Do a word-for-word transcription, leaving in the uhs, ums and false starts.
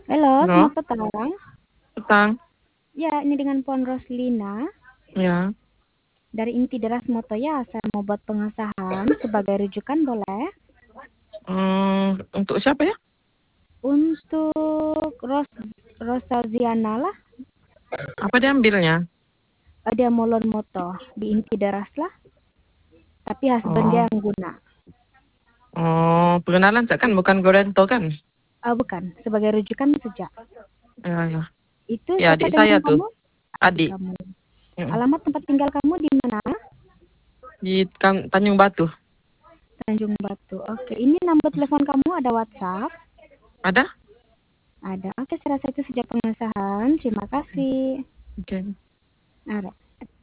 Halo, Halo, selamat petang. petang. Ya, ini dengan Puan Roslina Ya. dari Inti Deras Moto ya. Saya mau buat pengesahan sebagai rujukan boleh? Hmm, untuk siapa ya? Untuk Ros Rosa Ziana lah. Apa diambilnya? Dia Molon Moto di Inti Deras lah. Tapi husband dia Oh, yang guna. oh, perkenalan saya kan bukan Gorento kan? Ah, bukan, sebagai rujukan saja. Ya, ya. Itu Ya, siapa adik dengan saya tuh. kamu? Adik Adik. kamu. Mm. Alamat tempat tinggal kamu di mana? Di Tan- Tanjung Batu. Tanjung Batu. Oke, ini nomor telepon kamu ada WhatsApp? Ada? Ada. Oke, saya rasa itu sejak pengesahan. Terima kasih. Oke. Alright.